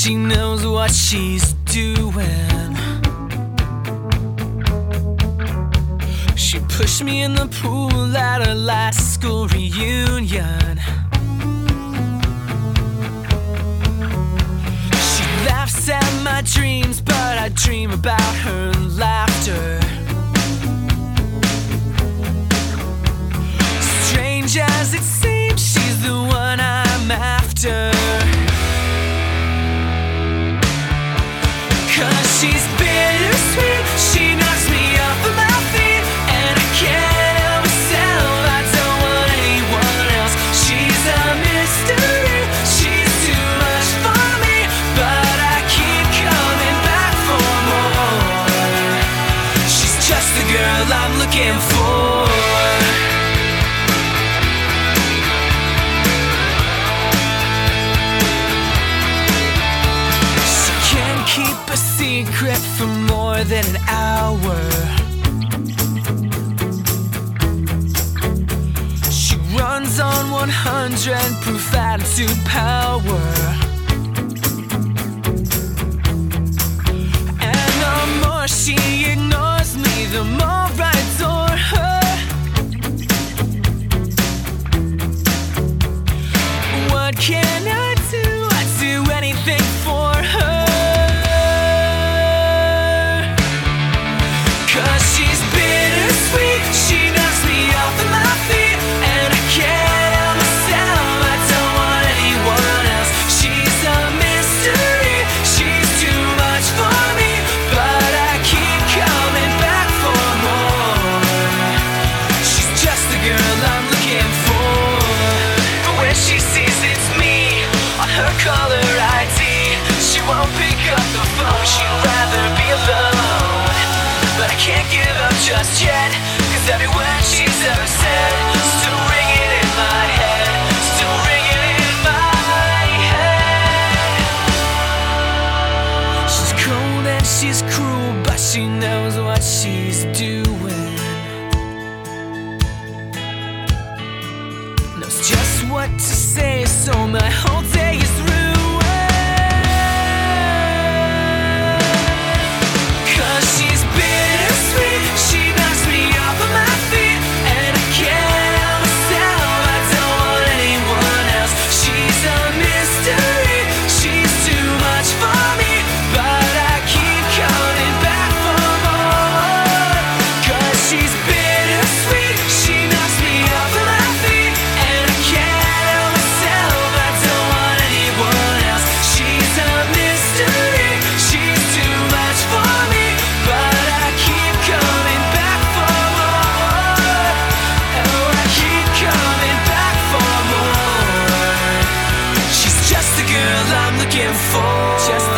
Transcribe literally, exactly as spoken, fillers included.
she knows what she's doing. She pushed me in the pool at her last school reunion. She laughs at my dreams, but I dream about her laughter. Strange as it seems, she's the one I'm after. Cause she's bittersweet, she knocks me off of my feet, and I can't help myself, I don't want anyone else. She's a mystery, she's too much for me, but I keep coming back for more. She's just the girl I'm looking for. Keep a secret for more than an hour. She runs on one hundred proof attitude power. And the more she ignores me, the more I adore her. What can I do? I'd do anything for her. Cause she's bittersweet, she knocks me off of my feet, and I can't help myself, I don't want anyone else. She's a mystery, she's too much for me, but I keep coming back for more. She's just the girl I'm looking for. But when she sees it's me on her caller I D, she won't pick up the phone, she'd rather be alone. But I can't give up just yet, cause every word she's ever said still ringing in my head, still ringing in my head. She's cold and she's cruel, but she knows what she's doing. Knows just what to say, so my whole day is ruined. For just